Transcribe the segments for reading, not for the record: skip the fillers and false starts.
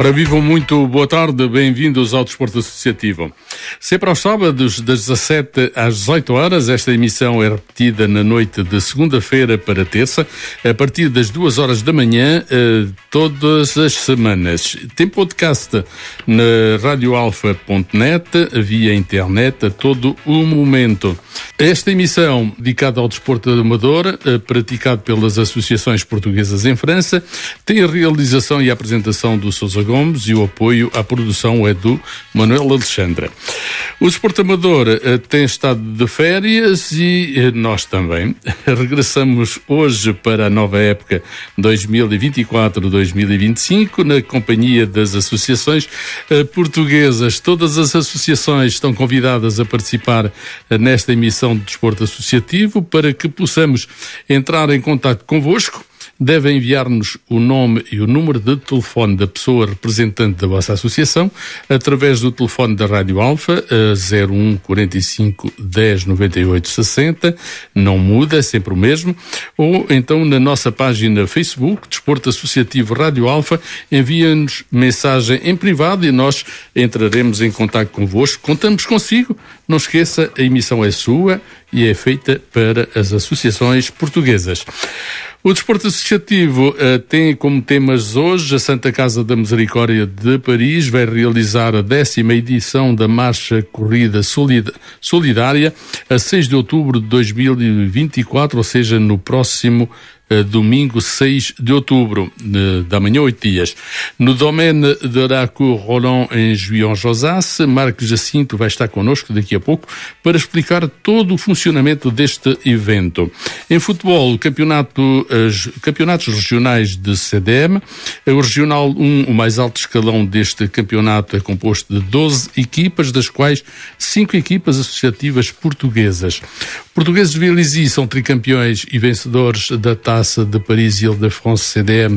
Ora, vivam muito boa tarde, bem-vindos ao Desporto Associativo. Sempre aos sábados, das 17 às 18 horas, esta emissão é repetida na noite de segunda-feira para terça, a partir das 2 horas da manhã, todas as semanas. Tem podcast na radioalfa.net, via internet, a todo o momento. Esta emissão, dedicada ao desporto amador, praticado pelas associações portuguesas em França, tem a realização e a apresentação do Sousa Gomes e o apoio à produção é do Manuel Alexandre. O desporto amador tem estado de férias e nós também. Regressamos hoje para a nova época 2024-2025 na companhia das associações portuguesas. Todas as associações estão convidadas a participar nesta emissão de desporto associativo. Para que possamos entrar em contato convosco, devem enviar-nos o nome e o número de telefone da pessoa representante da vossa associação através do telefone da Rádio Alfa, 01 45 10 98 60, não muda, é sempre o mesmo, ou então na nossa página Facebook, Desporto Associativo Rádio Alfa, envia-nos mensagem em privado e nós entraremos em contato convosco. Contamos consigo, não esqueça, a emissão é sua e é feita para as associações portuguesas. O desporto associativo tem como temas hoje a Santa Casa da Misericórdia de Paris vai realizar a 10ª edição da Marcha Corrida Solidária a 6 de outubro de 2024, ou seja, no próximo domingo 6 de outubro, da manhã 8 dias. No domaine de la Cour Roland em Juion-Josas, Marcos Jacinto vai estar connosco daqui a pouco para explicar todo o funcionamento deste evento. Em futebol, campeonatos regionais de CDM, o Regional 1, o mais alto escalão deste campeonato, é composto de 12 equipas, das quais 5 equipas associativas portuguesas. Portugueses de Vélizy são tricampeões e vencedores da Taça de Paris e Île-de-France CDM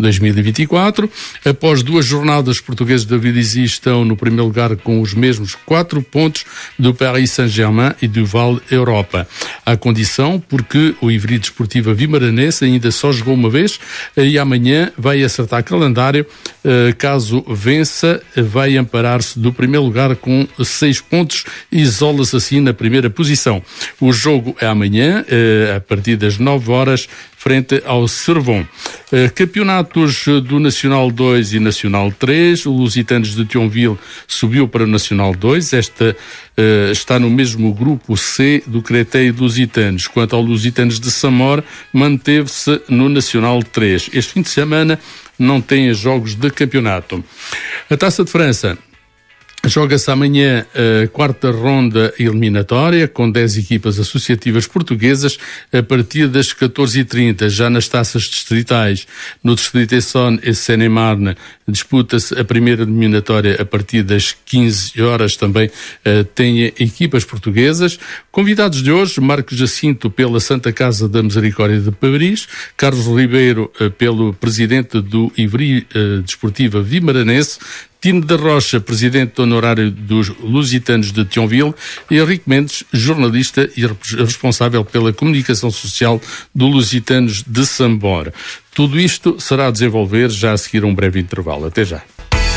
2024. Após 2 jornadas, portugueses de Vélizy estão no primeiro lugar com os mesmos 4 pontos do Paris Saint-Germain e do Val Europa. À condição, porque o Ivry Desportiva Vimaranense ainda só jogou uma vez e amanhã vai acertar calendário. Caso vença, vai amparar-se do primeiro lugar com 6 pontos e isola-se assim na primeira posição. O jogo é amanhã, a partir das 9 horas, frente ao Servon. Campeonatos do Nacional 2 e Nacional 3. O Lusitanos de Thionville subiu para o Nacional 2. Esta está no mesmo grupo C do Créteil Lusitanos. Quanto ao Lusitanos de Samor, manteve-se no Nacional 3. Este fim de semana não tem jogos de campeonato. A Taça de França joga-se amanhã a 4ª ronda eliminatória com 10 equipas associativas portuguesas a partir das 14h30. Já nas taças distritais, no Distrito Essonne e Seine-et-Marne, disputa-se a primeira eliminatória a partir das 15 horas. Também tem equipas portuguesas. Convidados de hoje, Marcos Jacinto pela Santa Casa da Misericórdia de Paris, Carlos Ribeiro pelo presidente do Ivry Desportiva Vimaranense, Tino da Rocha, presidente honorário dos Lusitanos de Thionville, e Henrique Mendes, jornalista e responsável pela comunicação social do Lusitanos de Sambor. Tudo isto será a desenvolver já a seguir um breve intervalo. Até já.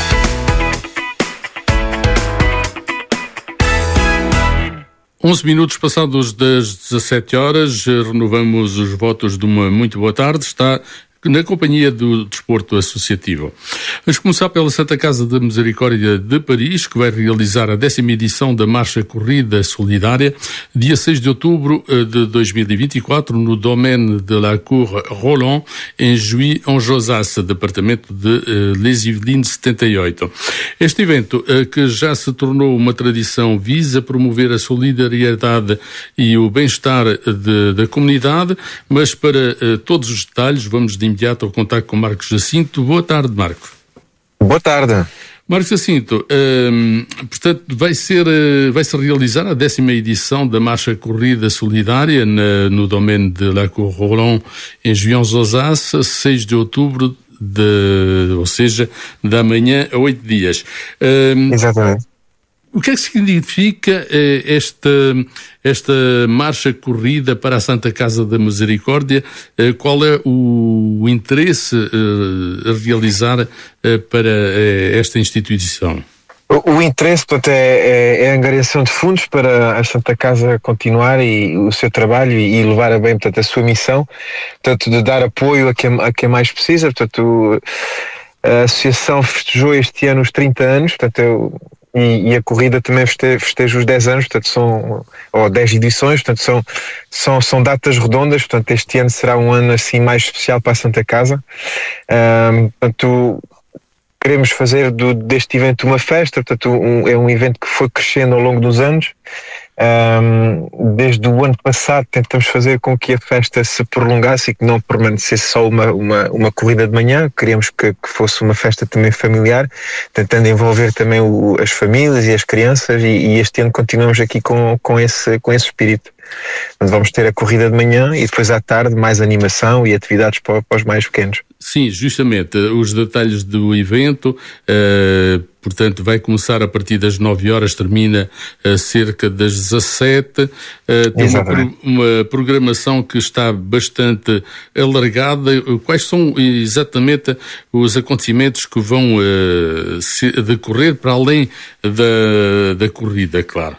11 minutos passados das 17 horas, renovamos os votos de uma muito boa tarde. Está na companhia do Desporto Associativo. Vamos começar pela Santa Casa da Misericórdia de Paris, que vai realizar a 10ª edição da Marcha Corrida Solidária, dia 6 de outubro de 2024, no domaine de la Cour Roland, em Juion-Josas, departamento de Les Yvelines 78. Este evento, que já se tornou uma tradição, visa promover a solidariedade e o bem-estar da comunidade, mas para todos os detalhes, vamos de imediato ao contacto com Marcos Jacinto. Boa tarde, Marcos. Boa tarde. Marcos Jacinto, portanto, vai-se realizar a 10ª edição da Marcha Corrida Solidária no domaine de la Cour Roland, em Juion-Josas, 6 de outubro, ou seja, da manhã a 8 dias. Exatamente. O que é que significa esta marcha corrida para a Santa Casa da Misericórdia? Qual é o interesse a realizar para esta instituição? O interesse, portanto, é a angariação de fundos para a Santa Casa continuar e o seu trabalho e levar a bem, portanto, a sua missão, portanto, de dar apoio a quem mais precisa. Portanto, a Associação festejou este ano os 30 anos, portanto, e a corrida também festeja os 10 anos, portanto, ou 10 edições, portanto, são datas redondas, portanto, este ano será um ano assim mais especial para a Santa Casa. Portanto, queremos fazer deste evento uma festa, portanto, é um evento que foi crescendo ao longo dos anos. Desde o ano passado tentamos fazer com que a festa se prolongasse e que não permanecesse só uma corrida de manhã. Queríamos que fosse uma festa também familiar, tentando envolver também as famílias e as crianças, e este ano continuamos aqui com esse espírito. Vamos ter a corrida de manhã e depois à tarde mais animação e atividades para os mais pequenos. Sim, justamente, os detalhes do evento, portanto, vai começar a partir das 9 horas, termina cerca das 17. Tem uma programação que está bastante alargada. Quais são exatamente os acontecimentos que vão decorrer para além da corrida, claro?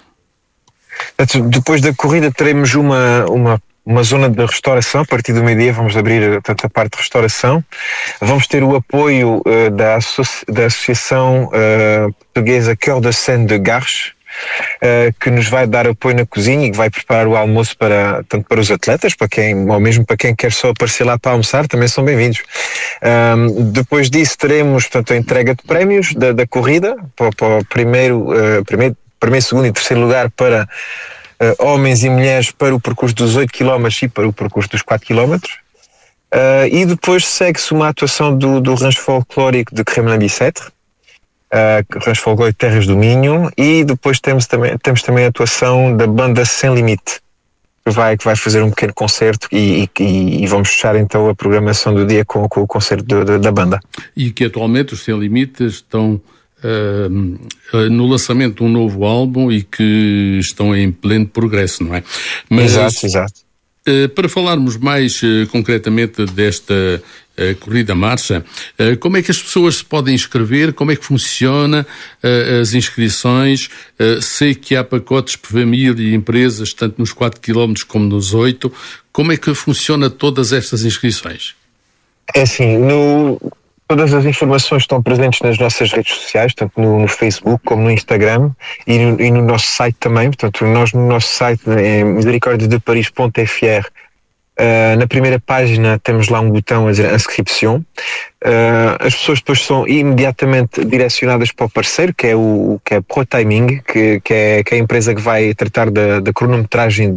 Depois da corrida teremos uma zona de restauração. A partir do meio-dia vamos abrir, portanto, a parte de restauração. Vamos ter o apoio da Associação Portuguesa Cœur de Seine de Garches, que nos vai dar apoio na cozinha e que vai preparar o almoço tanto para os atletas, ou mesmo para quem quer só aparecer lá para almoçar, também são bem-vindos. Depois disso teremos, portanto, a entrega de prémios da corrida, para o primeiro, segundo e terceiro lugar para homens e mulheres para o percurso dos 8 km e para o percurso dos 4 km. E depois segue-se uma atuação do rancho folclórico de Crémelin-Bicêtre, rancho folclórico de Terras do Minho, e depois temos também a atuação da banda Sem Limite, que vai fazer um pequeno concerto e vamos fechar então a programação do dia com o concerto da banda. E que atualmente os Sem Limites estão no lançamento de um novo álbum e que estão em pleno progresso, não é? Mas, exato. Para falarmos mais concretamente desta corrida-marcha, como é que as pessoas se podem inscrever? Como é que funciona as inscrições? Sei que há pacotes para família e empresas, tanto nos 4 km como nos 8. Como é que funciona todas estas inscrições? É assim, todas as informações estão presentes nas nossas redes sociais, tanto no Facebook como no Instagram e no nosso site também. Portanto, nós no nosso site é misericordiadeparis.fr. Na primeira página temos lá um botão a dizer inscription. As pessoas depois são imediatamente direcionadas para o parceiro, que é a ProTiming, que é a empresa que vai tratar da cronometragem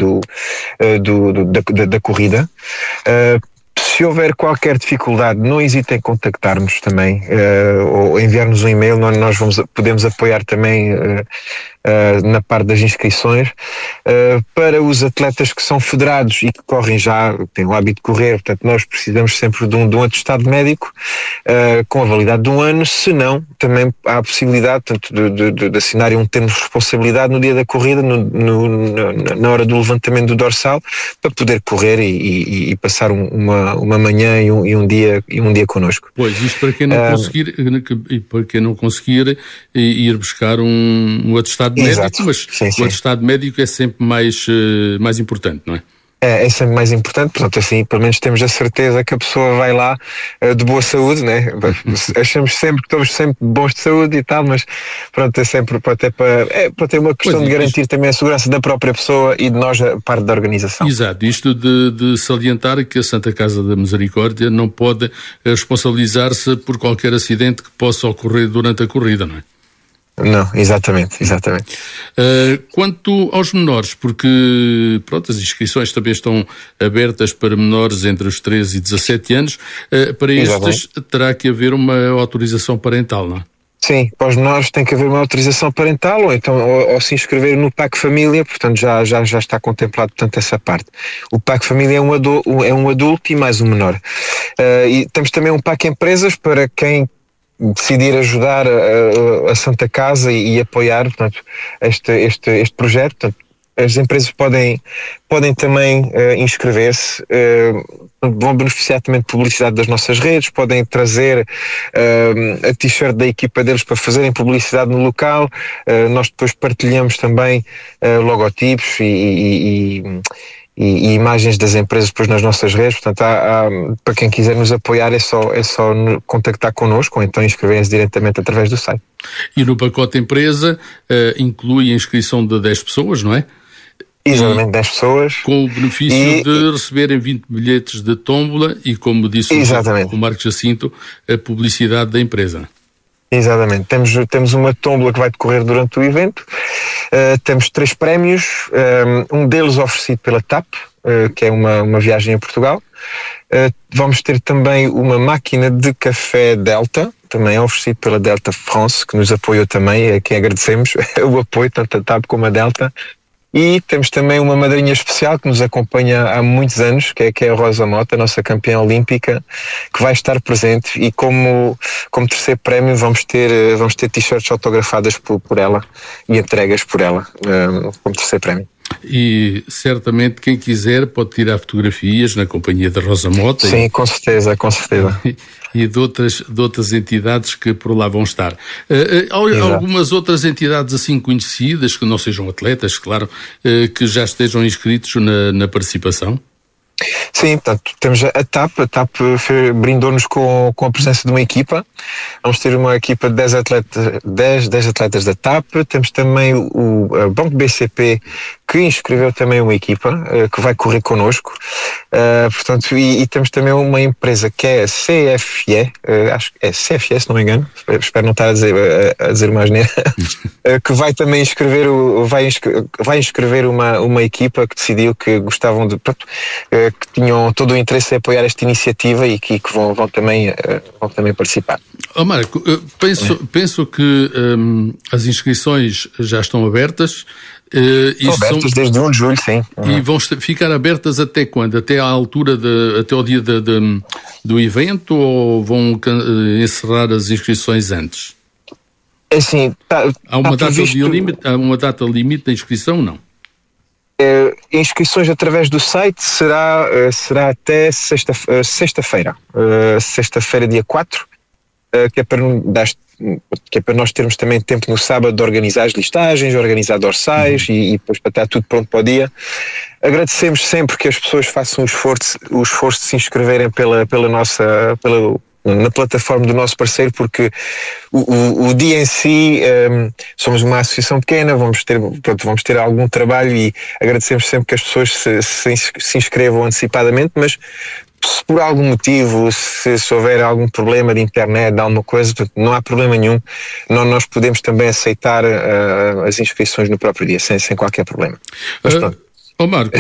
da corrida. Se houver qualquer dificuldade, não hesitem em contactar-nos também, ou enviar-nos um e-mail. Nós podemos apoiar também na parte das inscrições. Para os atletas que são federados e que correm já, têm o hábito de correr, portanto nós precisamos sempre de um atestado médico com a validade de um ano. Se não, também há a possibilidade, portanto, de assinarem um termo de responsabilidade no dia da corrida, na hora do levantamento do dorsal, para poder correr e passar uma manhã e um dia connosco. Pois, isto para quem não conseguir ir buscar um atestado médico, mas sim. O atestado médico é sempre mais importante, não é? É sempre mais importante, portanto, assim, pelo menos temos a certeza que a pessoa vai lá de boa saúde, né? Achamos sempre que estamos sempre bons de saúde e tal, mas pronto, é sempre para ter uma questão de garantir também a segurança da própria pessoa e de nós, a parte da organização. Exato, isto de salientar que a Santa Casa da Misericórdia não pode responsabilizar-se por qualquer acidente que possa ocorrer durante a corrida, não é? Não, exatamente. Quanto aos menores, porque pronto, as inscrições também estão abertas para menores entre os 13 e 17 anos, para estes terá que haver uma autorização parental, não é? Sim, para os menores tem que haver uma autorização parental ou então ou se inscrever no PAC Família, portanto já está contemplado, portanto, essa parte. O PAC Família é um adulto e mais um menor. E temos também um PAC Empresas para quem decidir ajudar a Santa Casa e apoiar, portanto, este projeto. Portanto, as empresas podem também inscrever-se, vão beneficiar também de publicidade das nossas redes, podem trazer a t-shirt da equipa deles para fazerem publicidade no local. Nós depois partilhamos também logotipos e imagens das empresas depois nas nossas redes. Portanto, para quem quiser nos apoiar é só contactar connosco ou então inscreverem-se diretamente através do site. E no pacote empresa inclui a inscrição de 10 pessoas, não é? Exatamente, 10 pessoas. Com o benefício de receberem 20 bilhetes de tómbola e, como disse o Marcos Jacinto, a publicidade da empresa. Exatamente. Temos uma tómbola que vai decorrer durante o evento. Temos 3 prémios, um deles oferecido pela TAP, que é uma viagem a Portugal. Vamos ter também uma máquina de café Delta, também oferecido pela Delta France, que nos apoiou também, a quem agradecemos o apoio, tanto a TAP como a Delta. E temos também uma madrinha especial que nos acompanha há muitos anos, que é a Rosa Mota, a nossa campeã olímpica, que vai estar presente, e como terceiro prémio vamos ter t-shirts autografadas por ela e entregas por ela como terceiro prémio. E certamente quem quiser pode tirar fotografias na companhia da Rosa Mota. Sim, com certeza. E de outras entidades que por lá vão estar. Algumas outras entidades assim conhecidas, que não sejam atletas, claro, que já estejam inscritos na participação? Sim, portanto, temos a TAP brindou-nos com a presença de uma equipa. Vamos ter uma equipa de 10 atletas da TAP. Temos também o Banco BCP, que inscreveu também uma equipa que vai correr connosco. Portanto, e temos também uma empresa que é a CFE, acho que é CFE, se não me engano, espero não estar a dizer mais nele, que vai também vai inscrever uma equipa que decidiu que gostavam de, que tinham todo o interesse em apoiar esta iniciativa e que vão também participar. Marco, penso que as inscrições já estão abertas. Estão abertas desde 1 de julho, sim. E vão ficar abertas até quando? Até à altura, até ao dia do evento, ou vão encerrar as inscrições antes? É assim, há uma data limite da inscrição, não? Inscrições através do site será até sexta-feira, dia 4, que é para nós termos também tempo no sábado de organizar as listagens, organizar dorsais e depois para estar tudo pronto para o dia. Agradecemos sempre que as pessoas façam o esforço de se inscreverem na plataforma do nosso parceiro, porque o dia em si, somos uma associação pequena, vamos ter algum trabalho, e agradecemos sempre que as pessoas se inscrevam antecipadamente, mas se por algum motivo, se houver algum problema de internet, de alguma coisa, não há problema nenhum. Nós podemos também aceitar as inscrições no próprio dia, sem qualquer problema. Mas pronto. Marco,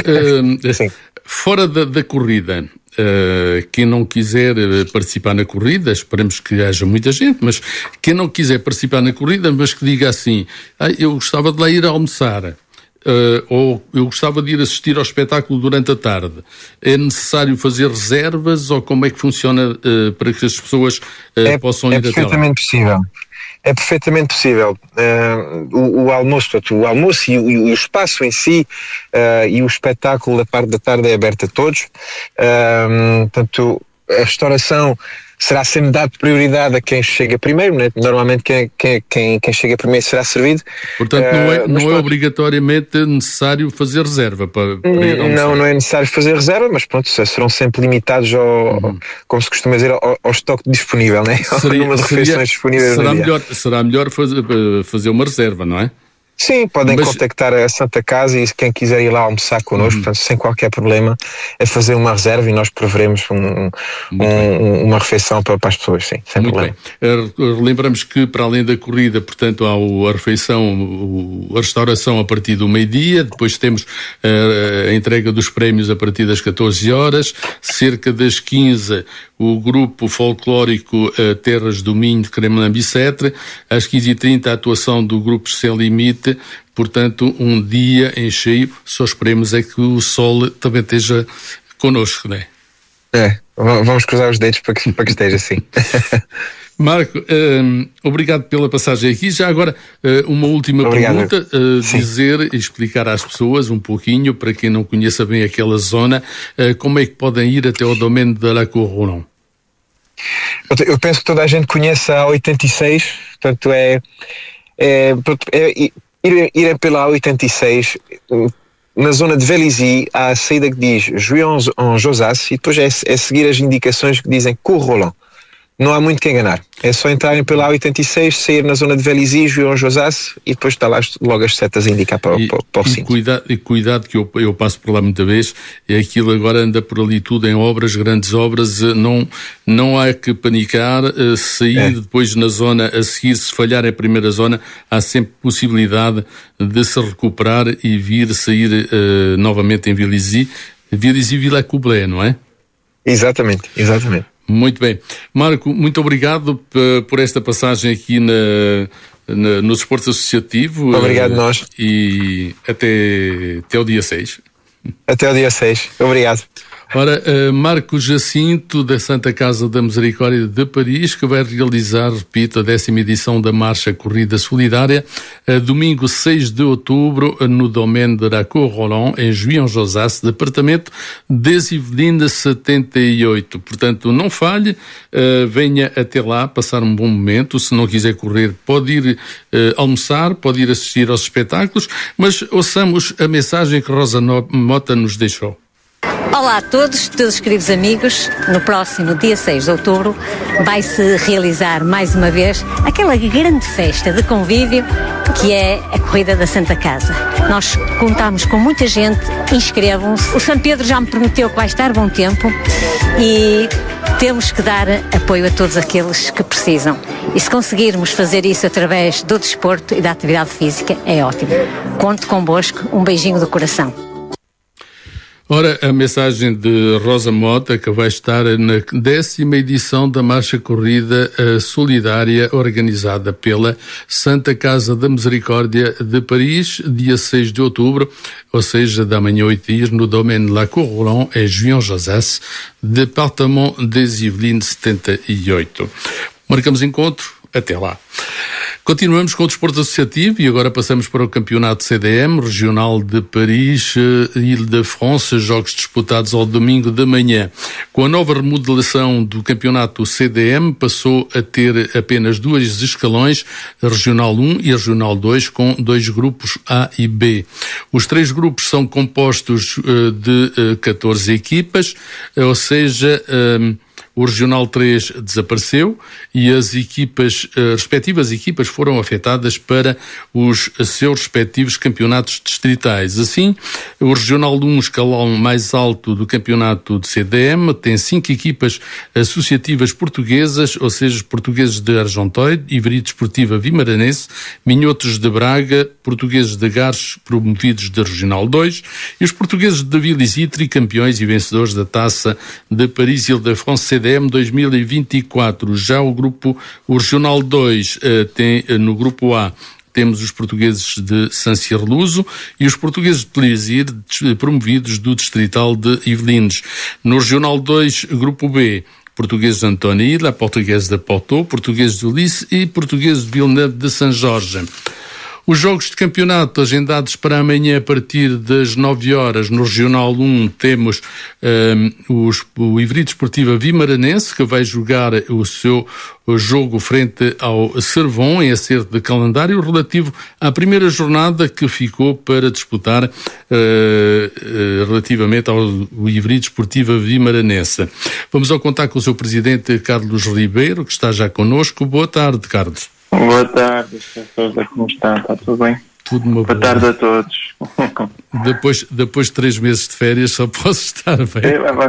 fora da corrida, quem não quiser participar na corrida, esperemos que haja muita gente, mas quem não quiser participar na corrida, mas que diga assim, eu gostava de lá ir almoçar, ou eu gostava de ir assistir ao espetáculo durante a tarde, é necessário fazer reservas, ou como é que funciona para que as pessoas possam ir até lá? É perfeitamente possível. É perfeitamente possível. O almoço e o espaço em si e o espetáculo da parte da tarde é aberto a todos. Portanto, a restauração será sempre dado prioridade a quem chega primeiro, né? Normalmente quem chega primeiro será servido. Portanto, não é obrigatoriamente necessário fazer reserva para ir almoçar. Não é necessário fazer reserva, mas pronto, serão sempre limitados como se costuma dizer, ao estoque disponível, né? Ao número de refeições disponíveis. Será melhor fazer uma reserva, não é? Sim, podem contactar a Santa Casa, e quem quiser ir lá almoçar connosco, portanto, sem qualquer problema, é fazer uma reserva e nós proveremos uma refeição para as pessoas, sim, sem problema. Muito bem. Lembramos que, para além da corrida, portanto, há a refeição, a restauração a partir do meio-dia, depois temos a entrega dos prémios a partir das 14 horas, cerca das 15, o grupo folclórico Terras do Minho de Cremelin-Bicêtre, às 15h30 a atuação do grupo Sem Limite. Portanto, um dia em cheio, só esperemos é que o sol também esteja connosco, não é? Vamos cruzar os dedos para que esteja assim. Marco, obrigado pela passagem aqui. Já agora, uma última pergunta. Explicar às pessoas um pouquinho, para quem não conheça bem aquela zona, como é que podem ir até ao domaine de la Cour-Roland? Eu penso que toda a gente conhece a A86, portanto ir pela A86, na zona de Vélizy, há a saída que diz Juion-en-Josas e depois é seguir as indicações que dizem Cour-Roland. Não há muito que enganar. É só entrarem pela A86, sair na zona de Vélizy, Juion-en-Josas e depois está lá logo as setas a indicar para o sítio. Cuidado que eu passo por lá muita vez, é aquilo agora anda por ali tudo em obras, grandes obras, não há que panicar, sair depois na zona a seguir, se falhar a primeira zona, há sempre possibilidade de se recuperar e sair novamente em Vélizy, Villacoublay, não é? Exatamente. Muito bem. Marco, muito obrigado por esta passagem aqui no Desporto Associativo. Obrigado nós. E até o dia 6. Até o dia 6. Obrigado. Ora, Marco Jacinto, da Santa Casa da Misericórdia de Paris, que vai realizar, repito, a 10ª edição da Marcha Corrida Solidária, domingo 6 de outubro, no domaine de la Cour-Roland, em Juion-en-Josas, departamento des Yvelines 78. Portanto, não falhe, venha até lá, passar um bom momento. Se não quiser correr, pode ir almoçar, pode ir assistir aos espetáculos, mas ouçamos a mensagem que Rosa Mota nos deixou. Olá a todos queridos amigos. No próximo dia 6 de outubro vai-se realizar mais uma vez aquela grande festa de convívio que é a Corrida da Santa Casa. Nós contamos com muita gente, inscrevam-se. O São Pedro já me prometeu que vai estar bom tempo e temos que dar apoio a todos aqueles que precisam. E se conseguirmos fazer isso através do desporto e da atividade física, é ótimo. Conto convosco, um beijinho do coração. Ora, a mensagem de Rosa Mota, que vai estar na 10ª edição da Marcha Corrida Solidária, organizada pela Santa Casa da Misericórdia de Paris, dia 6 de outubro, ou seja, da manhã 8 dias, no domaine de la Cour-Roland, em Juion-en-Josas, departamento des Yvelines 78. Marcamos encontro, até lá. Continuamos com o desporto associativo e agora passamos para o campeonato CDM, regional de Paris, Ile-de-France, jogos disputados ao domingo de manhã. Com a nova remodelação do campeonato CDM, passou a ter apenas 2 escalões, a Regional 1 e a Regional 2, com 2 grupos A e B. Os 3 grupos são compostos de 14 equipas, ou seja, o Regional 3 desapareceu e as respectivas equipas foram afetadas para os seus respectivos campeonatos distritais. Assim, o Regional 1, escalão mais alto do campeonato de CDM, tem 5 equipas associativas portuguesas, ou seja, portugueses de Argenteuil, Ivry Desportiva Vimaranense, Minhotos de Braga, portugueses de Garches, promovidos da Regional 2, e os portugueses de Vélizy, tricampeões e vencedores da Taça de Paris Ile-de-France CDM 2024. Já o Regional 2 tem no grupo A temos os portugueses de Saint-Cyr-Luso e os portugueses de Plaisir, promovidos do distrital de Yvelines. No Regional 2, grupo B, portugueses de Antony, portugueses de Porto, portugueses de Ulysse e portugueses de Villeneuve de Saint-Georges. Os jogos de campeonato agendados para amanhã a partir das 9 horas no Regional 1 temos o Ivry Desportiva Vimaranense, que vai jogar o seu jogo frente ao Servon, em acerto de calendário relativo à primeira jornada que ficou para disputar relativamente ao Ivry Desportiva Vimaranense. Vamos ao contato com o seu presidente Carlos Ribeiro, que está já connosco. Boa tarde, Carlos. Boa tarde, Sousa, como está? Está tudo bem? Tudo uma boa tarde a todos. Depois de 3 meses de férias só posso estar bem.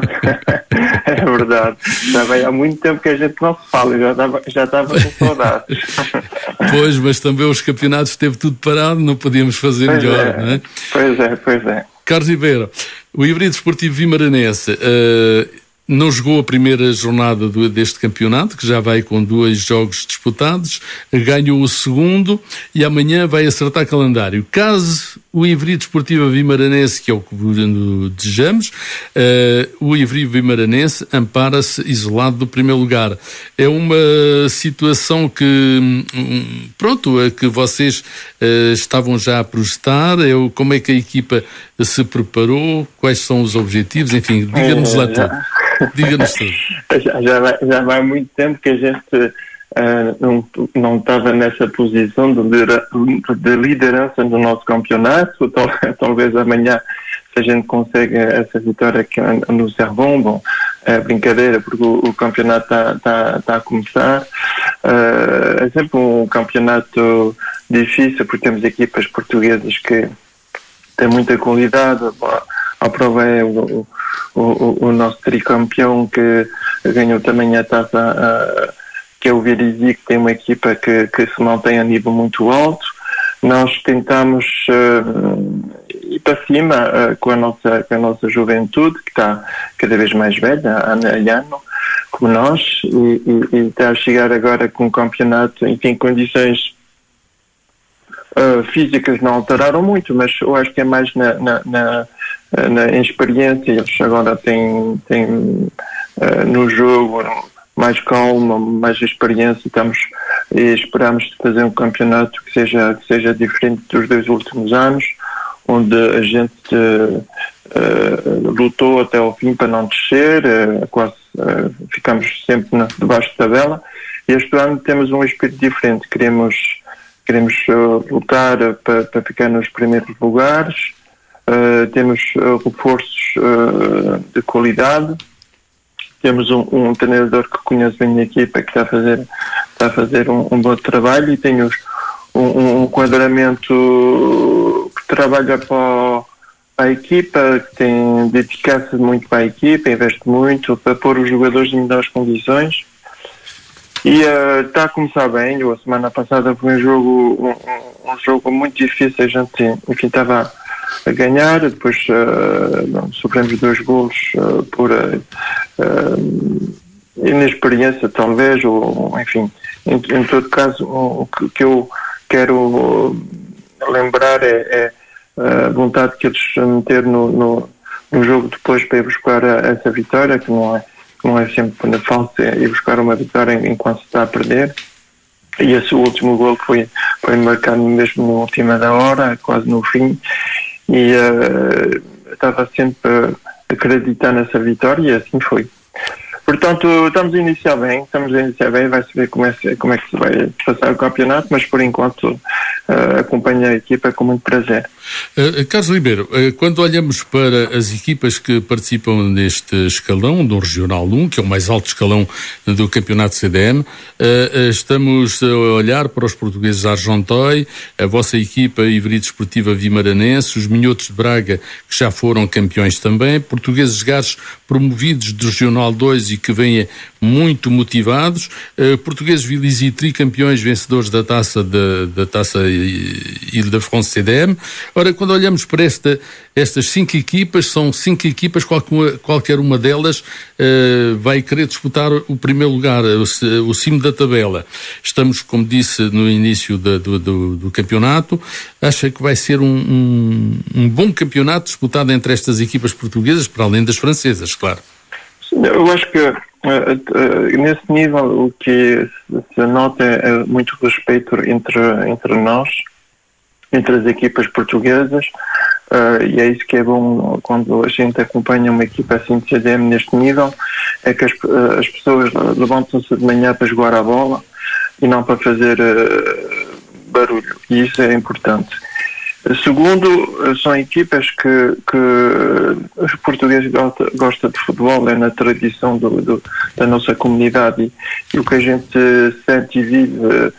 É verdade. Já vai há muito tempo que a gente não se fala, já estava com saudades. Pois, mas também os campeonatos esteve tudo parado, não podíamos fazer melhor, não é? Pois é. Carlos Ribeiro, o Ivry Desportivo Vimaranense não jogou a primeira jornada deste campeonato, que já vai com 2 jogos disputados, ganhou o segundo e amanhã vai acertar calendário. Caso o Ivry Desportiva Vimaranense, que é o que desejamos, o Ivry Vimaranense ampara-se isolado do primeiro lugar. É uma situação que, que vocês estavam já a projetar. Como é que a equipa se preparou? Quais são os objetivos? Enfim, diga-nos lá tudo. Diga-nos tudo. Já vai muito tempo que a gente não estava nessa posição de liderança do nosso campeonato. Talvez amanhã, se a gente consegue essa vitória aqui no Servão, bom, é brincadeira, porque o campeonato está a começar. É sempre um campeonato difícil, porque temos equipas portuguesas que têm muita qualidade. A prova é o nosso tricampeão, que ganhou também a taça, que é o Verizi, que tem uma equipa que se mantém a nível muito alto. Nós tentamos ir para cima com a nossa juventude, que está cada vez mais velha, ano a ano, como nós, e está a chegar agora com um campeonato, enfim, condições físicas não alteraram muito, mas eu acho que é mais na experiência. Eles agora têm no jogo mais calma, mais experiência. E esperamos fazer um campeonato que seja diferente dos 2 últimos anos, onde a gente lutou até ao fim para não descer, quase ficamos sempre debaixo da tabela. E este ano temos um espírito diferente. Queremos lutar para ficar nos primeiros lugares. Temos reforços de qualidade. Temos um treinador que conhece bem a equipa, que está a fazer um bom trabalho, e tem um enquadramento que trabalha para a equipa, que tem dedicado-se muito para a equipa, investe muito para pôr os jogadores em melhores condições. E está a começar bem. A semana passada foi um jogo muito difícil. A gente, enfim, estava a ganhar, depois sofremos 2 golos por inexperiência, talvez, ou enfim, em todo caso. O que eu quero lembrar é a vontade que eles meteram no jogo depois para ir buscar essa vitória, que não é sempre fácil ir buscar uma vitória enquanto se está a perder. E esse último gol foi marcado mesmo na última da hora, quase no fim, e estava sempre a acreditar nessa vitória, e assim foi. Portanto, estamos a iniciar bem, vai-se ver como é que se vai passar o campeonato, mas por enquanto acompanho a equipa com muito prazer. Carlos Ribeiro, quando olhamos para as equipas que participam neste escalão do Regional 1, que é o mais alto escalão do campeonato CDM, estamos a olhar para os portugueses de Argenteuil, a vossa equipa Ivry Desportiva Vimaranense, os Minhotos de Braga, que já foram campeões também, portugueses Gares promovidos do Regional 2 e que vêm muito motivados, portugueses Vilisi tricampeões vencedores da taça Ile-de-France CDM. Ora, quando olhamos para estas 5 equipas, são 5 equipas, qualquer uma delas vai querer disputar o primeiro lugar, o cimo da tabela. Estamos, como disse no início do campeonato, acha que vai ser um bom campeonato disputado entre estas equipas portuguesas, para além das francesas, claro. Eu acho que nesse nível o que se nota é muito respeito entre nós, entre as equipas portuguesas, e é isso que é bom quando a gente acompanha uma equipa assim de CDM neste nível, é que as pessoas levantam-se de manhã para jogar a bola e não para fazer barulho, e isso é importante. Segundo, são equipas que os portugueses gostam de futebol, é na tradição da nossa comunidade, e o que a gente sente e vive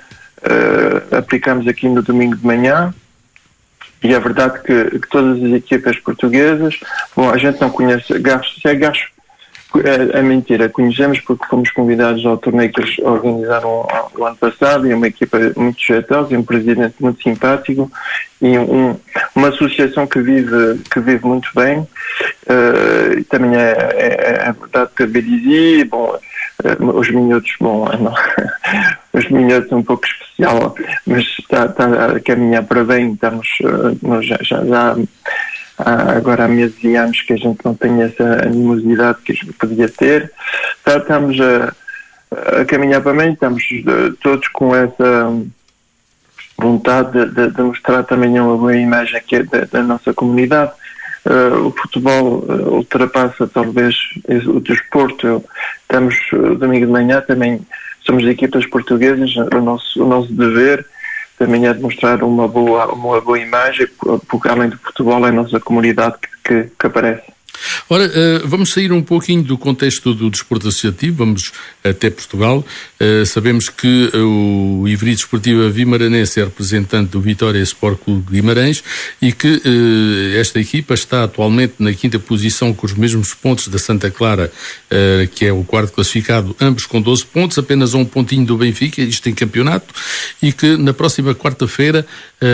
aplicamos aqui no domingo de manhã. E é verdade que todas as equipas portuguesas, bom, a gente não conhece Garros, se é Garros, é mentira, conhecemos porque fomos convidados ao torneio que eles organizaram o ano passado, e uma equipa muito jeitosa, um presidente muito simpático, e uma associação que vive muito bem, também é verdade que Belize, os minutos, os minutos um pouco especial, mas está a caminhar para bem. Estamos já agora há meses e anos que a gente não tem essa animosidade que a gente podia ter. Estamos a caminhar para bem, estamos todos com essa vontade de mostrar também uma boa imagem aqui da nossa comunidade. O futebol ultrapassa talvez o desporto. Estamos domingo de manhã, também somos de equipas portuguesas, o nosso dever também é demonstrar uma boa imagem, porque além do futebol é a nossa comunidade que aparece. Ora, vamos sair um pouquinho do contexto do desporto associativo, vamos até Portugal. Sabemos que o Ivry Desportiva Vimaranense é representante do Vitória Sport Clube de Guimarães e que esta equipa está atualmente na 5ª posição com os mesmos pontos da Santa Clara, que é o 4º classificado, ambos com 12 pontos, apenas um pontinho do Benfica, isto em campeonato, e que na próxima quarta-feira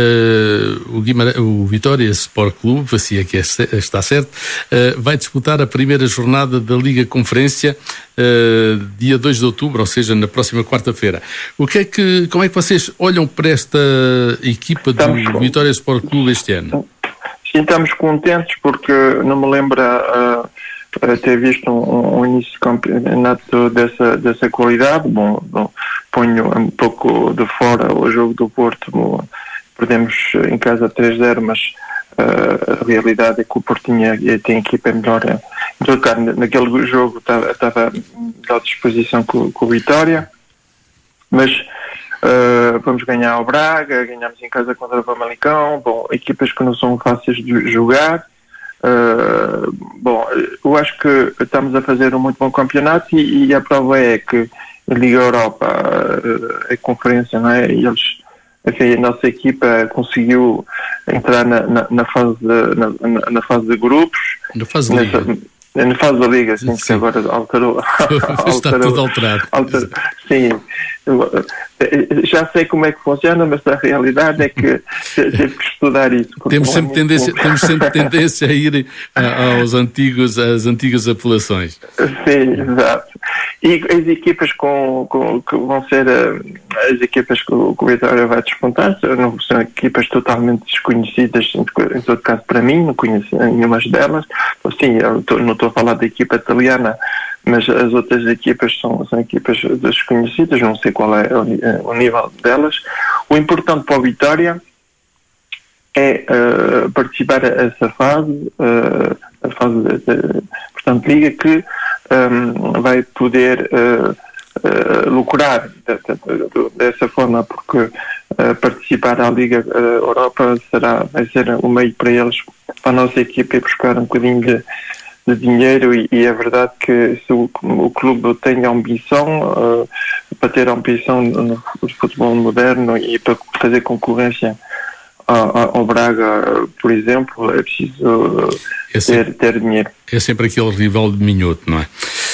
o Vitória Sport Clube, assim é que está certo, vai disputar a primeira jornada da Liga Conferência dia 2 de outubro, ou seja, na próxima quarta-feira. Como é que vocês olham para esta equipa do Vitória Sport Clube este ano? Sim, estamos contentes porque não me lembro ter visto um início de campeonato dessa qualidade. Ponho um pouco de fora o jogo do Porto, perdemos em casa 3-0, mas a realidade é que o Porto tem equipa melhor. Em todo caso, naquele jogo estava à disposição com o Vitória, mas vamos ganhar ao Braga, ganhamos em casa contra o Famalicão, equipas que não são fáceis de jogar. Eu acho que estamos a fazer um muito bom campeonato e a prova é que a Liga Europa é conferência, não é? E a nossa equipa conseguiu entrar na fase de grupos. Na fase de Liga. Na fase da Liga, sim, que agora alterou. Está tudo alterado. Sim. Já sei como é que funciona, mas a realidade é que teve que estudar isso. Temos sempre tendência a ir às antigas apelações. Sim, exato. E as equipas que vão ser as equipas que o Vitória vai despontar são equipas totalmente desconhecidas, em todo caso para mim, não conheço nenhuma delas. Sim, não estou a falar da equipa italiana, mas as outras equipas são equipas desconhecidas, não sei qual é o nível delas. O importante para o Vitória é participar dessa fase, a fase portanto, Liga, que vai poder lucrar dessa forma, porque participar da Liga Europa vai ser um meio para eles, para a nossa equipa, ir buscar um bocadinho de dinheiro e é verdade que se o clube tem a ambição, para ter a ambição no futebol moderno e para fazer concorrência ao Braga, por exemplo, é preciso ter dinheiro. É sempre aquele rival de minhoto, não é?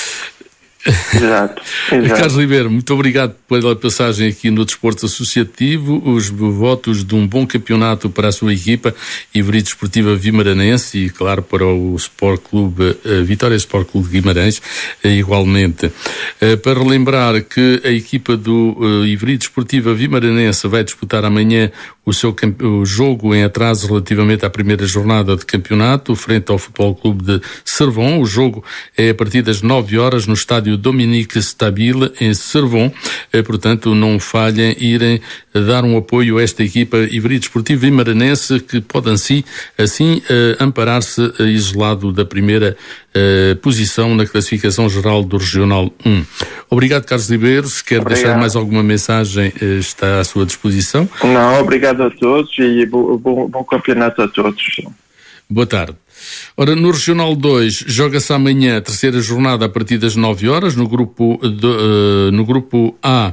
Exato. Carlos Ribeiro, muito obrigado pela passagem aqui no Desporto Associativo, os votos de um bom campeonato para a sua equipa Ivry Desportiva Vimaranense e, claro, para o Sport Clube, Vitória Sport Clube de Guimarães, igualmente. Para relembrar que a equipa do Ivry Desportiva Vimaranense vai disputar amanhã o jogo em atraso relativamente à primeira jornada de campeonato, frente ao Futebol Clube de Cervon. O jogo é a partir das 9 horas no estádio Dominique Stabile, em Cervon. Portanto, não falhem irem dar um apoio a esta equipa Ivry Desportiva Vimaranense, que pode assim amparar-se isolado da primeira posição na classificação geral do Regional 1. Obrigado, Carlos Ribeiro. Se quer deixar mais alguma mensagem, está à sua disposição. Não, obrigado a todos e bom campeonato a todos. Boa tarde. Ora, no Regional 2 joga-se amanhã a terceira jornada a partir das 9 horas. No grupo A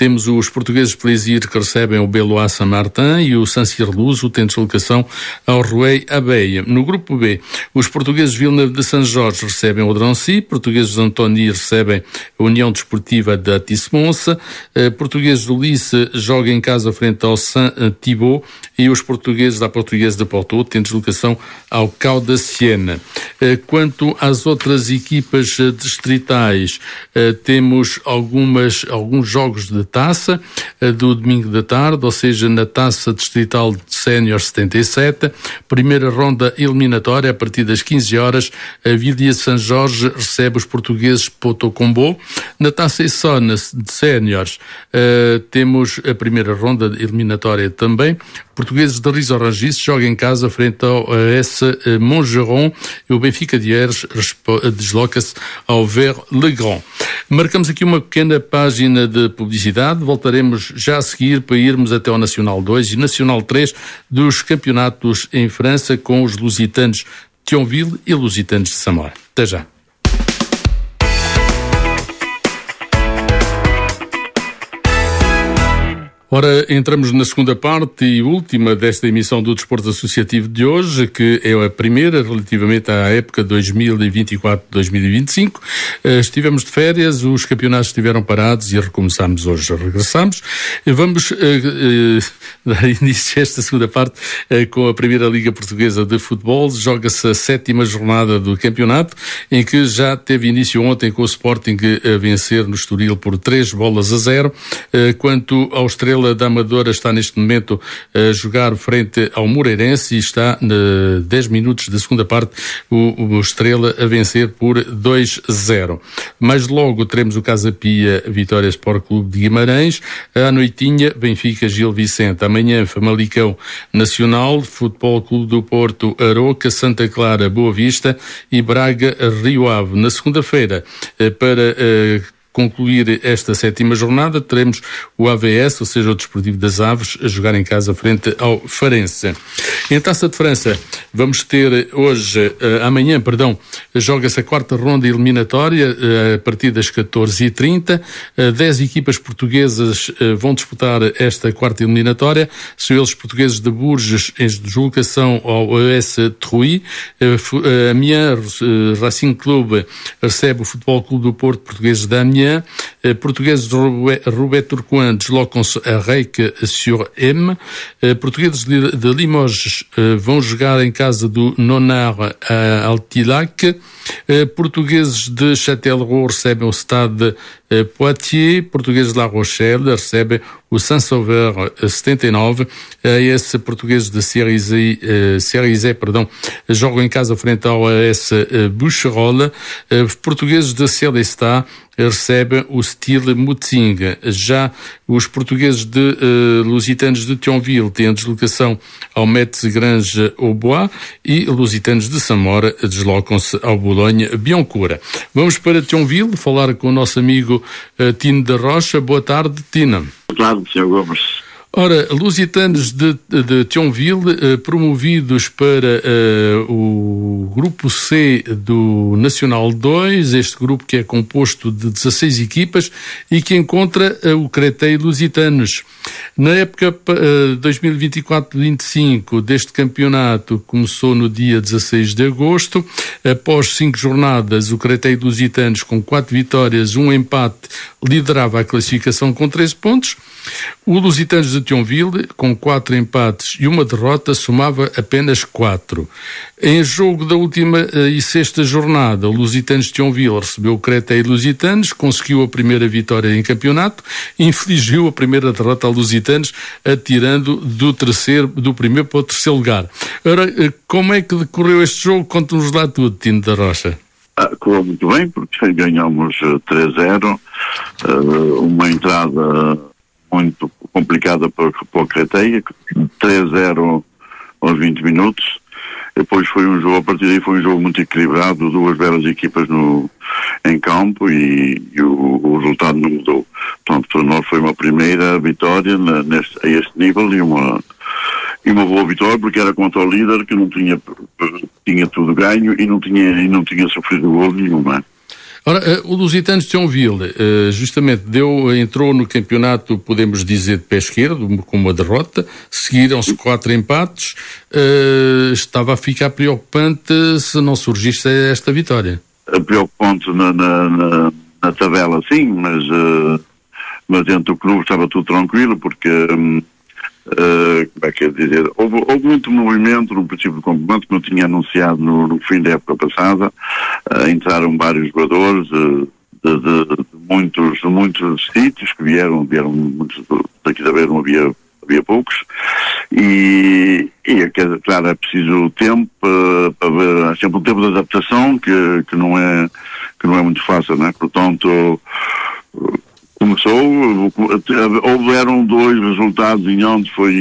temos os portugueses Plaisir que recebem o Beloit Saint-Martin e o Saint-Cyr-Luso tem deslocação ao Rouet Abeille. No grupo B, os portugueses Villeneuve de Saint-Georges recebem o Drancy, portugueses de Antony recebem a União Desportiva de Atis-Mons, portugueses do Lice jogam em casa frente ao Saint-Thibault e os portugueses da Portuguesa de Porto têm deslocação ao Cau da Siena. Quanto às outras equipas distritais, temos alguns jogos de taça do domingo da tarde, ou seja, na taça distrital de Sénior 77, primeira ronda eliminatória a partir das 15 horas, a Villiers de Saint-Jorge recebe os portugueses Potocombo. Na taça Essonne de Séniores temos a primeira ronda eliminatória também. Portugueses de Ris-Orangis jogam em casa frente ao AS Montgeron e o Benfica de Eres desloca-se ao Vert-le-Grand. Marcamos aqui uma pequena página de publicidade. Voltaremos já a seguir para irmos até ao Nacional 2 e Nacional 3 dos campeonatos em França com os lusitanos Thionville e lusitanos de Samora. Até já. Ora, entramos na segunda parte e última desta emissão do Desporto Associativo de hoje, que é a primeira relativamente à época 2024-2025. Estivemos de férias, os campeonatos estiveram parados e recomeçámos hoje. Regressamos. Vamos dar início a esta segunda parte com a Primeira Liga Portuguesa de Futebol. Joga-se a 7ª jornada do campeonato, em que já teve início ontem com o Sporting a vencer no Estoril por 3-0. Quanto ao Estrela da Amadora, está neste momento a jogar frente ao Moreirense e está 10 minutos da segunda parte o Estrela a vencer por 2-0. Mais logo teremos o Casa Pia Vitória Sport Clube de Guimarães, à noitinha Benfica Gil Vicente, amanhã Famalicão Nacional, Futebol Clube do Porto Aroca, Santa Clara Boa Vista e Braga Rio Ave. Na segunda-feira, para concluir esta 7ª jornada, teremos o AVS, ou seja, o Desportivo das Aves, a jogar em casa frente ao Farense. Em Taça de França, vamos ter amanhã, joga-se a 4ª ronda eliminatória, a partir das 14h30. 10 equipas portuguesas vão disputar esta 4ª eliminatória. São eles portugueses de Bourges, em deslocação ao AS Trouy. Amiens Racing Clube recebe o Futebol Clube do Porto, portugueses da Amiens. Portugueses de Roubaix Tourcoing deslocam-se a Reims-sur-M. Portugueses de Limoges vão jogar em casa do Nonard a Altilac. Portugueses de Châtellerault recebem o Stade Poitiers. Portugueses de La Rochelle recebem o Saint-Sauveur 79. AS portugueses de Cerizé, jogam em casa frente ao AS Bucherolles. Portugueses de Célestat recebem o Style Mutzing. Já os portugueses de lusitanos de Thionville têm a deslocação ao Metz Grange au Bois e lusitanos de Samora deslocam-se ao Boulogne-Billancourt. Vamos para Thionville falar com o nosso amigo Tino da Rocha. Boa tarde, Tino. Boa tarde, Sr. Gomes. Ora, lusitanos de Thionville, promovidos para o grupo C do Nacional 2, este grupo que é composto de 16 equipas e que encontra o Créteil Lusitanos. Na época 2024-25 deste campeonato começou no dia 16 de agosto. Após 5 jornadas, o Créteil Lusitanos, com 4 vitórias, 1 empate, liderava a classificação com 13 pontos. O Lusitanos de Thionville, com 4 empates e 1 derrota, somava apenas 4. Em jogo da última e 6ª jornada, o Lusitanos de Thionville recebeu o Créteil Lusitanos, conseguiu a primeira vitória em campeonato, infligiu a primeira derrota ao Lusitanos, atirando do primeiro para o 3º lugar. Ora, como é que decorreu este jogo? Conta-nos lá tudo, Tino da Rocha. Correu muito bem, porque ganhamos 3-0, uma entrada muito complicada para o Créteil, 3-0 aos 20 minutos. Depois foi um jogo, a partir daí foi um jogo muito equilibrado, 2 belas equipas em campo e o resultado não mudou. Portanto, para nós foi uma primeira vitória a este nível e uma boa vitória, porque era contra o líder que não tinha tudo ganho e não tinha sofrido gol nenhum. Ora, o Lusitanos de Thionville justamente entrou no campeonato, podemos dizer, de pé esquerdo, com uma derrota, seguiram-se 4 empates, estava a ficar preocupante se não surgisse esta vitória. Preocupante na tabela, sim, mas dentro do clube estava tudo tranquilo, porque como é que é dizer, houve muito movimento no princípio do campeonato, que eu tinha anunciado no fim da época passada. Entraram vários jogadores de muitos sítios que vieram muitos daqui da beira, não havia poucos, e claro, é preciso tempo para ver, há sempre um tempo de adaptação que não é muito fácil, não é? Portanto, houveram 2 resultados em onde foi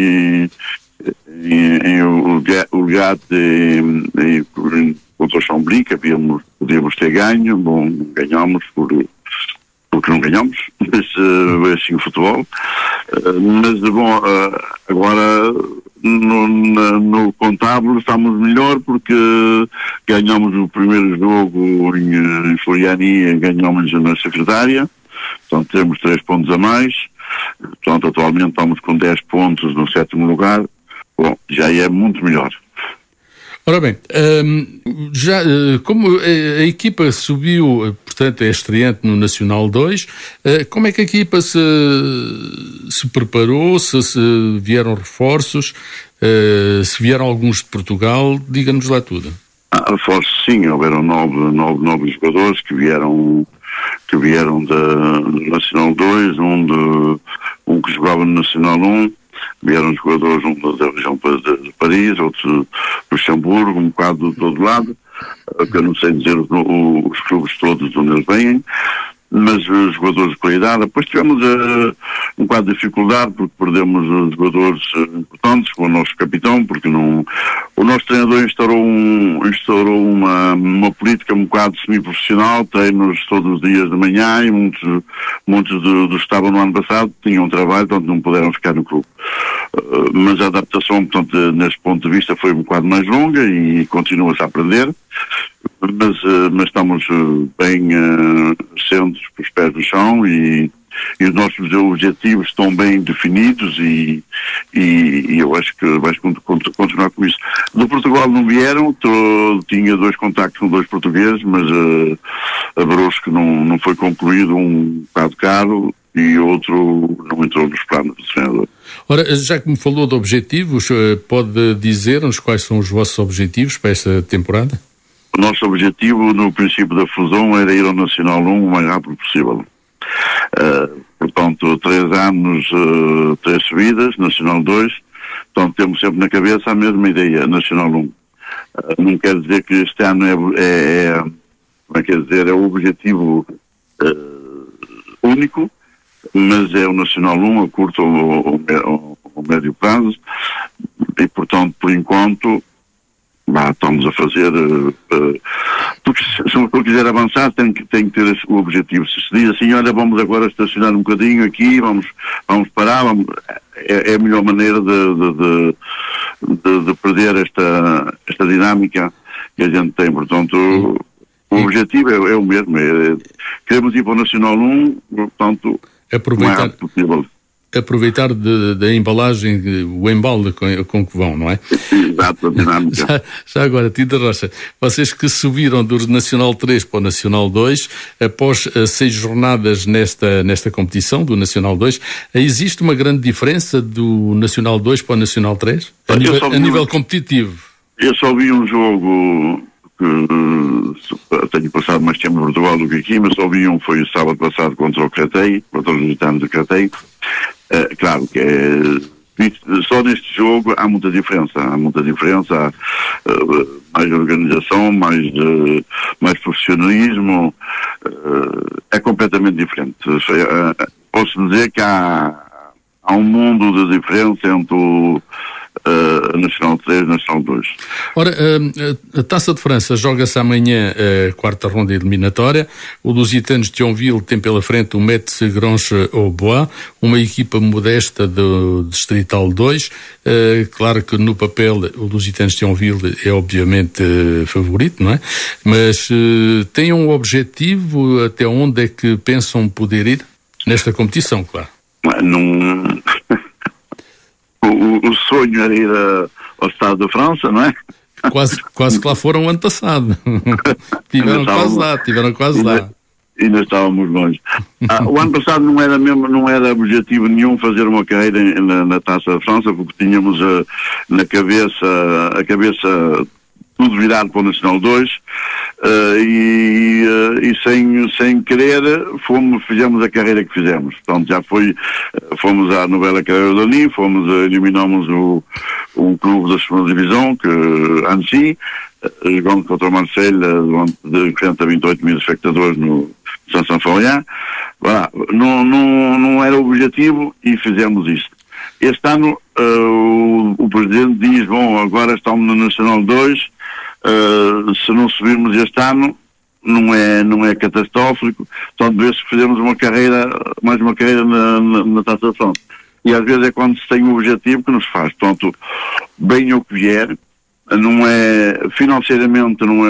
em Ulgate e contra o Chambly, que podíamos ter ganho. Bom, ganhámos porque não ganhamos, mas é assim o futebol. Mas bom, agora no contábil estamos melhor, porque ganhamos o primeiro jogo em Floriani, ganhamos na secretária. Portanto, temos 3 pontos a mais. Portanto, atualmente estamos com 10 pontos no 7º lugar. Bom, já é muito melhor. Ora bem, como a equipa subiu, portanto é estreante no Nacional 2, como é que a equipa se preparou, se vieram reforços, se vieram alguns de Portugal? Diga-nos lá tudo. Reforços, sim, houveram 9 jogadores que vieram do Nacional 2, um que jogava no Nacional 1, vieram jogadores, um da região de Paris, outro do Luxemburgo, um bocado de todo lado, que eu não sei dizer os clubes todos de onde eles vêm, mas os jogadores de qualidade. Depois tivemos um bocado de dificuldade, porque perdemos os jogadores importantes, com o nosso capitão, porque o nosso treinador instaurou uma política um bocado semi-profissional, treinos todos os dias de manhã, e muitos dos que estavam no ano passado tinham trabalho, portanto não puderam ficar no clube. Mas a adaptação, portanto, nesse ponto de vista, foi um bocado mais longa e continua-se a aprender. Mas estamos bem centros, com os pés no chão, e os nossos objetivos estão bem definidos, e eu acho que vais continuar com isso. Do Portugal não vieram, tinha 2 contactos com 2 portugueses, mas a Brusque não foi concluído, um bocado caro, e outro não entrou nos planos do treinador. Ora, já que me falou de objetivos, pode dizer-nos quais são os vossos objetivos para esta temporada? O nosso objetivo no princípio da fusão era ir ao Nacional 1 o mais rápido possível. Portanto, 3 anos, 3 subidas, Nacional 2, portanto temos sempre na cabeça a mesma ideia, Nacional 1. Não quer dizer que este ano é o objetivo único, mas é o Nacional 1 a curto ou médio prazo, e portanto, por enquanto, estamos a fazer, porque se o que quiser avançar tem que ter o objetivo. Se diz assim, olha, vamos agora estacionar um bocadinho aqui, vamos parar, é a melhor maneira de perder esta dinâmica que a gente tem. Portanto, o objetivo é o mesmo, queremos ir para o Nacional 1, portanto, o mais rápido possível. Aproveitar da embalagem, o embalde com que vão, não é? Exato, a dinâmica. Já agora, Tito Rocha, vocês que subiram do Nacional 3 para o Nacional 2, após 6 jornadas nesta competição do Nacional 2, existe uma grande diferença do Nacional 2 para o Nacional 3? A nível competitivo? Eu só vi um jogo que tenho passado mais tempo em Portugal do que aqui, mas só vi foi o sábado passado contra o Créteil, contra os Lusitanos de Créteil. Claro que só neste jogo há muita diferença, há mais organização, mais profissionalismo, é completamente diferente. Posso dizer que há um mundo de diferença entre Nacional 3, Nacional 2. Ora, a Taça de França joga-se amanhã a quarta ronda eliminatória. O Lusitanos de Thionville tem pela frente o Metz Grange-Aubois, uma equipa modesta do Distrital 2. Claro que no papel o Lusitanos de Thionville é obviamente favorito, não é? Mas tem um objetivo, até onde é que pensam poder ir nesta competição, claro? Não... O sonho era ir ao Estado da França, não é? Quase que lá foram ano passado. Tiveram quase lá. Ainda estávamos longe. O ano passado não era objetivo nenhum fazer uma carreira na Taça da França, porque tínhamos na cabeça a cabeça tudo virado para o Nacional 2, e sem querer fizemos a carreira que fizemos. Portanto, fomos à novela Carreira do Anim, eliminamos um clube da segunda divisão, Annecy, jogamos contra o Marseille, de frente a 28 mil espectadores no Saint-Symphorien. Voilà. Não era o objetivo e fizemos isto. Este ano o Presidente diz, bom, agora estamos no Nacional 2, se não subirmos este ano não é catastrófico, então de vez que fizemos mais uma carreira na Taça da França. E às vezes é quando se tem um objetivo que nos faz. Portanto, bem o que vier, financeiramente não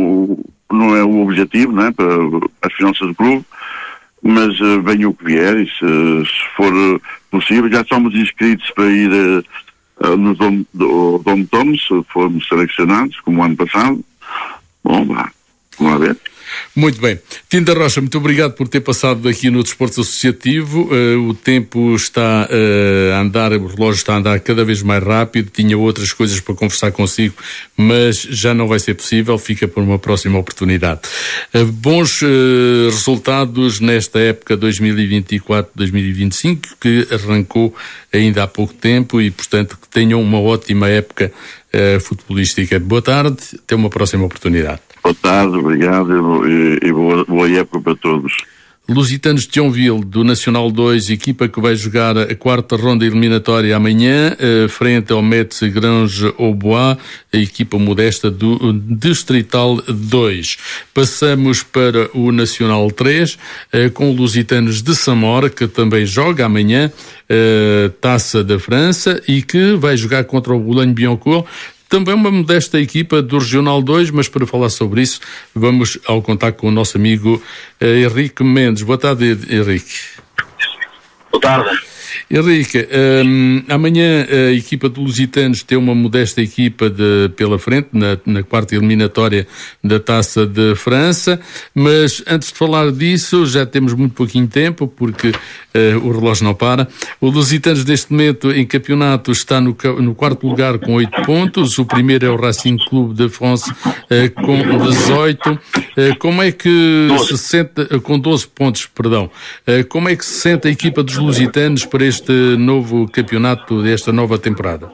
é o objetivo, não é, para as finanças do clube, mas bem o que vier, e se for possível, já somos inscritos para ir no Dom Tom, se formos selecionados, como o ano passado. Bom, vamos ver. Muito bem. Tinda Rocha, muito obrigado por ter passado aqui no Desporto Associativo. O tempo está a andar, o relógio está a andar cada vez mais rápido. Tinha outras coisas para conversar consigo, mas já não vai ser possível. Fica por uma próxima oportunidade. Bons resultados nesta época 2024-2025, que arrancou ainda há pouco tempo, e, portanto, que tenham uma ótima época futebolística. Boa tarde, até uma próxima oportunidade. Boa tarde, obrigado e boa época para todos. Lusitanos de Thionville, do Nacional 2, equipa que vai jogar a quarta ronda eliminatória amanhã, frente ao Metz Grange-Aubois, a equipa modesta do Distrital 2. Passamos para o Nacional 3, com o Lusitanos de Samora, que também joga amanhã Taça da França e que vai jogar contra o Boulogne-Billancourt. Também uma modesta equipa do Regional 2, mas para falar sobre isso vamos ao contacto com o nosso amigo Henrique Mendes. Boa tarde, Henrique. Boa tarde. Henrique, amanhã a equipa de Lusitanos tem uma modesta equipa pela frente na quarta eliminatória da Taça de França, mas antes de falar disso, já temos muito pouquinho tempo, porque o relógio não para. O Lusitanos neste momento em campeonato está no quarto lugar com 8 pontos, o primeiro é o Racing Clube de France com 18. Como é que se sente, com 12 pontos, perdão, como é que se sente a equipa dos Lusitanos para este novo campeonato, desta nova temporada?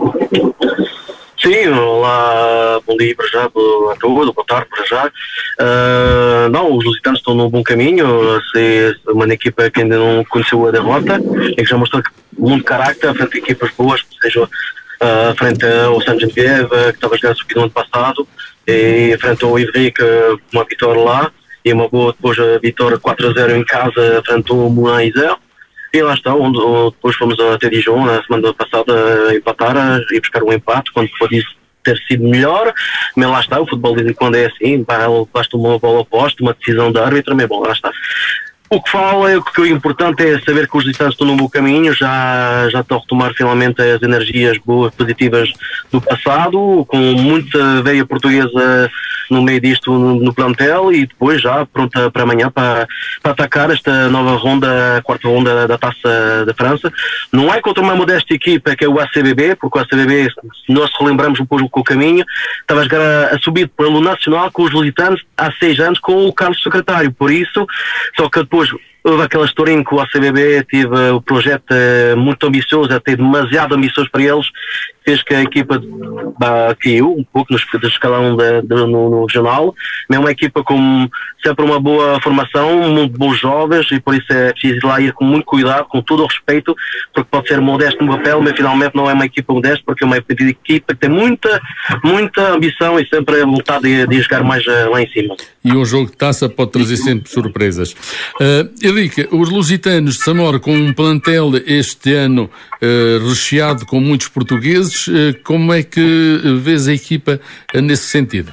Sim, olá, bom dia para já, a todos, boa tarde para já. Não, os Lusitanos estão num bom caminho, é uma equipa que ainda não conheceu a derrota, e que já mostrou muito carácter frente a equipas boas, seja frente ao Saint-Geneviève, que estava a jogar subido no ano passado, e frente ao Ivric, uma vitória lá, e uma boa depois a vitória 4-0 em casa frente ao Moulin Isère. E lá está, onde depois fomos até Dijon na semana passada empatar e buscar um empate, quando pode ter sido melhor, mas lá está, o futebol de vez em quando é assim, basta uma bola oposta, uma decisão de árbitro, mas bom, lá está. O que fala, o que é importante é saber que os Lusitanos estão num bom caminho, já estão a retomar finalmente as energias boas, positivas do passado, com muita veia portuguesa no meio disto no plantel, e depois já pronta para amanhã para atacar esta nova ronda, a quarta ronda da Taça da França. Não é contra uma modesta equipa que é o ACBB, porque o ACBB, se nós relembramos um pouco o caminho, estava a jogar a subir pelo Nacional com os Lusitanos há 6 anos com o Carlos Secretário, por isso, só que depois houve aquela história em que o ACBB teve o projeto muito ambicioso, até demasiado ambicioso para eles, fez que a equipa caiu um pouco no escalão no regional, mas é uma equipa com sempre uma boa formação, muito bons jovens, e por isso é preciso ir com muito cuidado, com todo o respeito, porque pode ser modesto no papel, mas finalmente não é uma equipa modesta, porque é uma equipa que tem muita ambição e sempre a vontade de jogar mais lá em cima. E um jogo de taça pode trazer sempre surpresas. Henrique, os lusitanos de Samora, com um plantel este ano recheado com muitos portugueses, como é que vês a equipa nesse sentido?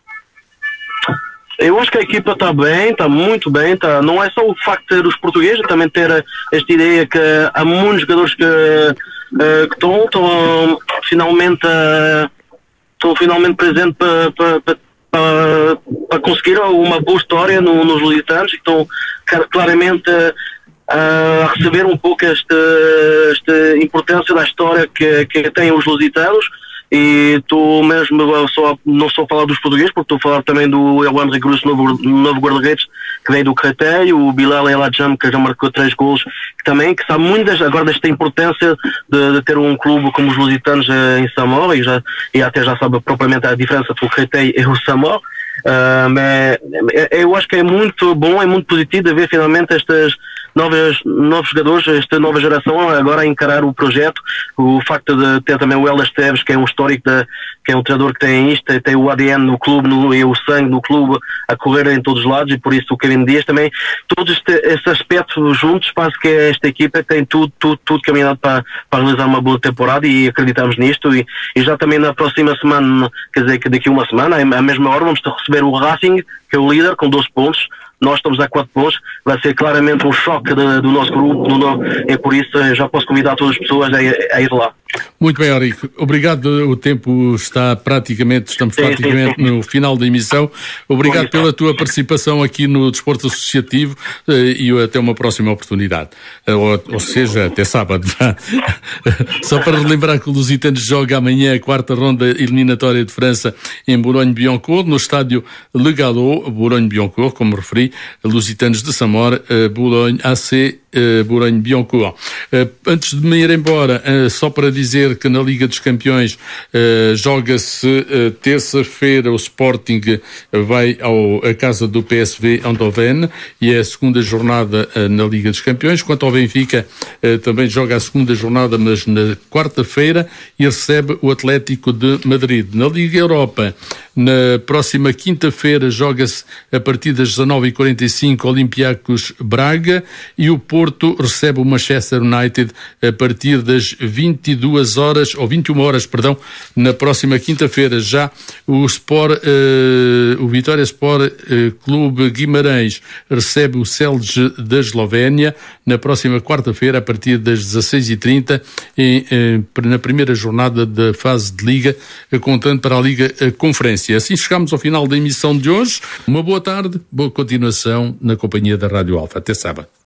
Eu acho que a equipa está bem, está muito bem, não é só o facto de ter os portugueses, também ter esta ideia que há muitos jogadores que estão finalmente presentes para conseguir uma boa história nos lusitanos, e estão claramente a receber um pouco esta importância da história que têm os lusitanos. E estou mesmo não só a falar dos portugueses, porque estou a falar também do Elwan Regrus, novo guarda-redes, que vem do Créteil, o Bilal El Adjam, que já marcou 3 golos, que sabe muito agora desta importância de ter um clube como os lusitanos em Samor, e até já sabe propriamente a diferença entre o Créteil e o Samor. Mas eu acho que é muito bom, é muito positivo de ver finalmente estes novos jogadores, esta nova geração agora a encarar o projeto. O facto de ter também o Helder Esteves, que é um histórico, que é um treinador que tem isto, tem o ADN no clube e o sangue no clube a correr em todos os lados, e por isso o Kevin Dias também, todos esses aspectos juntos, faz que esta equipa tem tudo caminhado para realizar uma boa temporada, e acreditamos nisto, e já também na próxima semana, quer dizer que daqui a uma semana, à mesma hora, vamos receber o Racing, que é o líder, com 12 pontos. Nós estamos a 4 pontos, vai ser claramente um choque do nosso grupo, e por isso já posso convidar todas as pessoas a ir lá. Muito bem, Henrique. Obrigado. O tempo estamos praticamente no final da emissão. Obrigado pela tua participação aqui no Desporto Associativo, e até uma próxima oportunidade. Ou seja, até sábado. Só para relembrar que o Lusitanos joga amanhã a 4ª ronda eliminatória de França em Boulogne-Billancourt, no estádio Le Gallo, Boulogne-Billancourt, como referi, Lusitanos de Samor, Boulogne AC, Boulogne-Billancourt. Antes de me ir embora, só para dizer que na Liga dos Campeões joga-se terça-feira, o Sporting vai à casa do PSV Eindhoven, e é a segunda jornada na Liga dos Campeões. Quanto ao Benfica, também joga a segunda jornada, mas na quarta-feira, e recebe o Atlético de Madrid. Na Liga Europa, na próxima quinta-feira, joga-se a partir das 19h45 Olympiacos Braga, e o Porto recebe o Manchester United a partir das 21h, na próxima quinta-feira. Já o Vitória Sport Clube Guimarães recebe o Celje da Eslovénia na próxima quarta-feira, a partir das 16h30, na primeira jornada da fase de Liga, contando para a Liga Conferência. Assim chegamos ao final da emissão de hoje. Uma boa tarde, boa continuação na companhia da Rádio Alfa. Até sábado.